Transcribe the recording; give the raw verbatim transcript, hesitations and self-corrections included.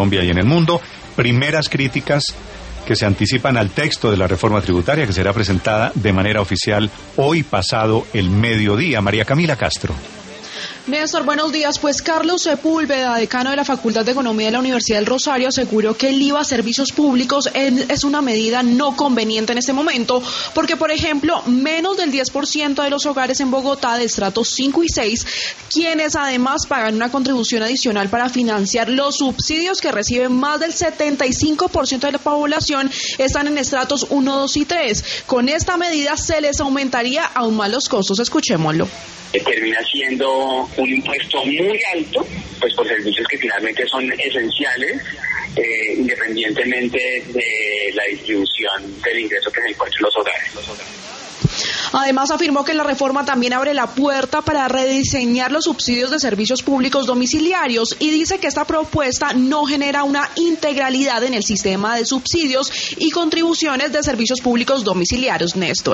Colombia y en el mundo. Primeras críticas que se anticipan al texto de la reforma tributaria que será presentada de manera oficial hoy pasado el mediodía. María Camila Castro. Néstor, buenos días. Pues Carlos Sepúlveda, decano de la Facultad de Economía de la Universidad del Rosario, aseguró que el I V A a servicios públicos es una medida no conveniente en este momento, porque, por ejemplo, menos del diez por ciento de los hogares en Bogotá de estratos cinco y seis, quienes además pagan una contribución adicional para financiar los subsidios que reciben más del setenta y cinco por ciento de la población, están en estratos uno, dos y tres. Con esta medida se les aumentaría aún más los costos. Escuchémoslo. Termina siendo un impuesto muy alto, pues por servicios que finalmente son esenciales, eh, independientemente de la distribución del ingreso que se encuentre en los hogares. Además, afirmó que la reforma también abre la puerta para rediseñar los subsidios de servicios públicos domiciliarios y dice que esta propuesta no genera una integralidad en el sistema de subsidios y contribuciones de servicios públicos domiciliarios. Néstor.